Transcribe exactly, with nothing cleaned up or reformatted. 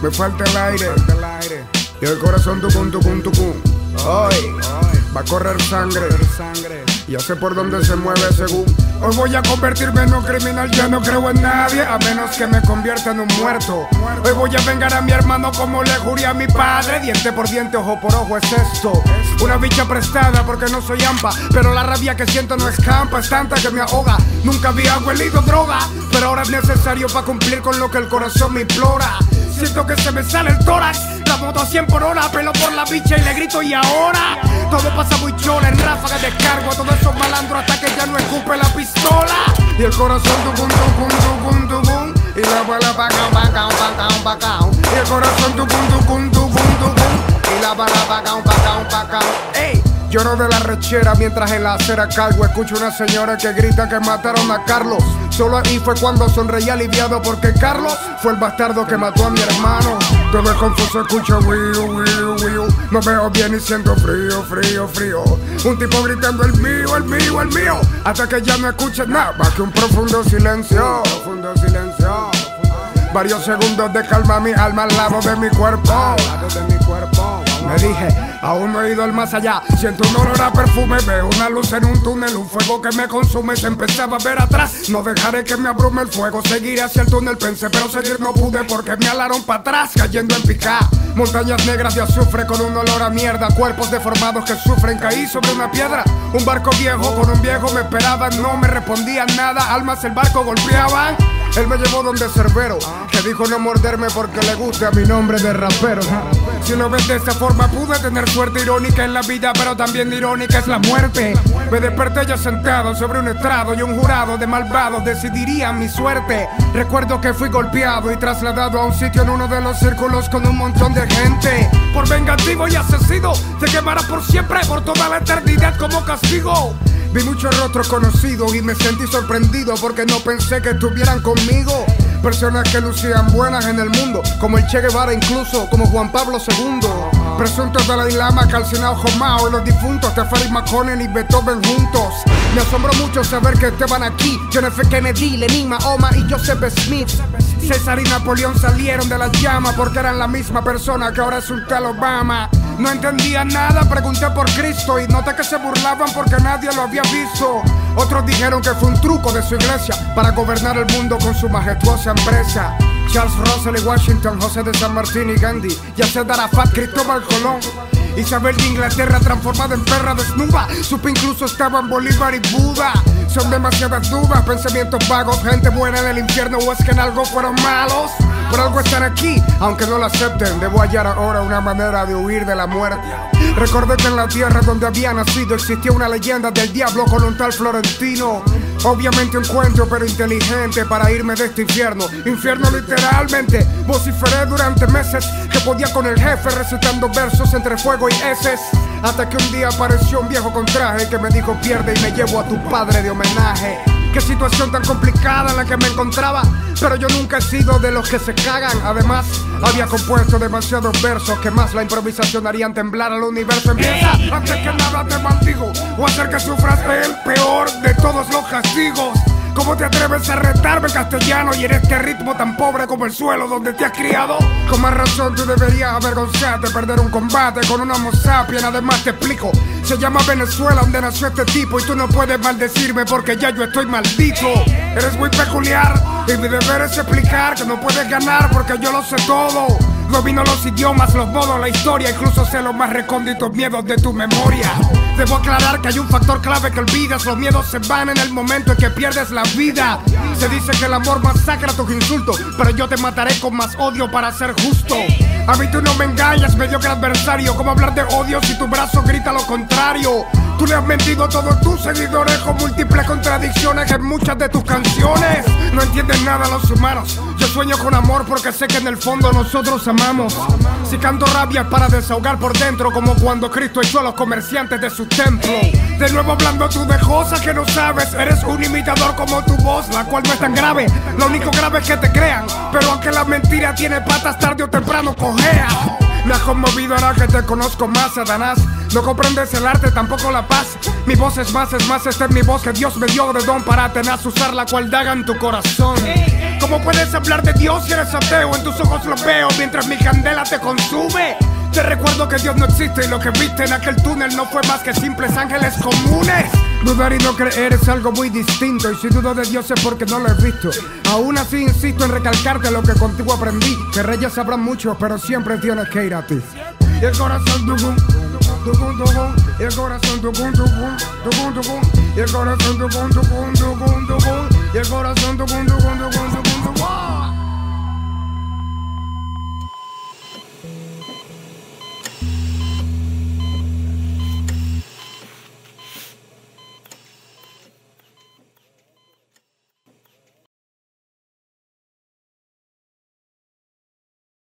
me falta el aire, y el corazón tucum, tucum, tucum. Hoy va a correr sangre, ya sé por dónde se mueve según. Hoy voy a convertirme en un criminal, ya no creo en nadie, a menos que me convierta en un muerto. Hoy voy a vengar a mi hermano como le juré a mi padre. Diente por diente, ojo por ojo es esto. Una bicha prestada porque no soy ampa, pero la rabia que siento no escampa, es tanta que me ahoga. Nunca había huelido droga, pero ahora es necesario para cumplir con lo que el corazón me implora. Siento que se me sale el tórax, la moto a cien por hora, pelo por la bicha y le grito y ahora. Todo pasa muy chola, en ráfagas descargo a todos esos malandros hasta que ya no escupe la pistola. Y el corazón tucum, tucum, tucum, tucum, y la bala pacao, pacao, pacao, pacao. Y el corazón tucum, tucum, tucum, tucum, y la bala pacao, pacao, pacao. Ey, lloro de la rechera mientras en la acera cargo. Escucho una señora que grita que mataron a Carlos. Solo ahí fue cuando sonreí aliviado porque Carlos fue el bastardo que mató a mi hermano. Todo es confuso, escucho wiu, wiu, wiu. No veo bien y siento frío, frío, frío. Un tipo gritando el mío, el mío, el mío, hasta que ya no escuches nada más que un profundo silencio. Profundo silencio. Varios segundos de calma mi alma al lado de mi cuerpo. Al lado de mi cuerpo. Me dije, aún no he ido al más allá. Siento un olor a perfume, veo una luz en un túnel, un fuego que me consume. Se empezaba a ver atrás, no dejaré que me abrume el fuego. Seguiré hacia el túnel, pensé, pero seguir no pude porque me alaron para atrás, cayendo en picá. Montañas negras de azufre con un olor a mierda, cuerpos deformados que sufren. Caí sobre una piedra, un barco viejo con un viejo me esperaban. No me respondían nada, almas el barco golpeaban. Él me llevó donde Cerbero, que dijo no morderme porque le gusta mi nombre de rapero. Si lo ves de esta forma pude tener suerte irónica en la vida, pero también irónica es la muerte. Me desperté ya sentado sobre un estrado y un jurado de malvados decidirían mi suerte. Recuerdo que fui golpeado y trasladado a un sitio en uno de los círculos con un montón de gente. Por vengativo y asesino, te quemará por siempre, por toda la eternidad como castigo. Vi muchos rostros conocidos y me sentí sorprendido porque no pensé que estuvieran conmigo. Personas que lucían buenas en el mundo, como el Che Guevara, incluso como Juan Pablo segundo. Presuntos Dalai Lama, calcinado Jomao y los difuntos Teferi McConnell y Beethoven juntos. Me asombró mucho saber que estaban aquí John F. Kennedy, Lenin, Mahoma y Joseph Smith. César y Napoleón salieron de las llamas porque eran la misma persona que ahora es Sultán Obama. No entendía nada, pregunté por Cristo y noté que se burlaban porque nadie lo había visto. Otros dijeron que fue un truco de su iglesia para gobernar el mundo con su majestuosa empresa. Charles Russell y Washington, José de San Martín y Gandhi, Yasser Arafat, Cristóbal Colón, Isabel de Inglaterra transformada en perra desnuda. Supe incluso estaban Bolívar y Buda. Son demasiadas dudas, pensamientos vagos, gente buena en el infierno o es que en algo fueron malos. Por algo están aquí, aunque no lo acepten. Debo hallar ahora una manera de huir de la muerte. Recordé que en la tierra donde había nacido existía una leyenda del diablo con un tal Florentino. Obviamente un cuento pero inteligente para irme de este infierno. Infierno literalmente. Vociferé durante meses que podía con el jefe recitando versos entre fuego y heces. Hasta que un día apareció un viejo con traje que me dijo pierde y me llevo a tu padre de homenaje. Qué situación tan complicada en la que me encontraba, pero yo nunca he sido de los que se cagan. Además, había compuesto demasiados versos que más la improvisación harían temblar al universo. Empieza, antes que nada te maldigo, o hacer que sufras el peor de todos los castigos. ¿Cómo te atreves a retarme en castellano y en este ritmo tan pobre como el suelo donde te has criado? Con más razón tú deberías avergonzarte, perder un combate con un homo sapiens. Además te explico, se llama Venezuela donde nació este tipo y tú no puedes maldecirme porque ya yo estoy maldito. Eres muy peculiar y mi deber es explicar que no puedes ganar porque yo lo sé todo. Domino los idiomas, los modos, la historia, incluso sé los más recónditos miedos de tu memoria. Debo aclarar que hay un factor clave que olvidas. Los miedos se van en el momento en que pierdes la vida. Se dice que el amor masacra tus insultos, pero yo te mataré con más odio para ser justo. A mí tú no me engañas, mediocre adversario. ¿Cómo hablar de odio si tu brazo grita lo contrario? Tú le has mentido a todos tus seguidores con múltiples contradicciones en muchas de tus canciones. No entienden nada los humanos. Yo sueño con amor porque sé que en el fondo nosotros amamos. Si canto rabia es para desahogar por dentro, como cuando Cristo echó a los comerciantes de su templo. De nuevo hablando tú de cosas que no sabes. Eres un imitador como tu voz, la cual no es tan grave. Lo único grave es que te crean, pero aunque la mentira tiene patas, tarde o temprano cojea. Me has conmovido ahora que te conozco más, Satanás. No comprendes el arte, tampoco la paz. Mi voz es más, es más, esta es mi voz que Dios me dio de don para tenaz usar la cual daga en tu corazón. ¿Cómo puedes hablar de Dios si eres ateo? En tus ojos lo veo mientras mi candela te consume. Te recuerdo que Dios no existe y lo que viste en aquel túnel no fue más que simples ángeles comunes. Dudar y no creer es algo muy distinto, y si dudo de Dios es porque no lo he visto. Aún así insisto en recalcarte lo que contigo aprendí, que reyes sabrán mucho, pero siempre tienes que ir a ti. Y el corazón tucum, tucum, tucum, y el corazón tucum, tucum, tucum, tucum, y el corazón tucum, tucum, tucum, tucum, y el corazón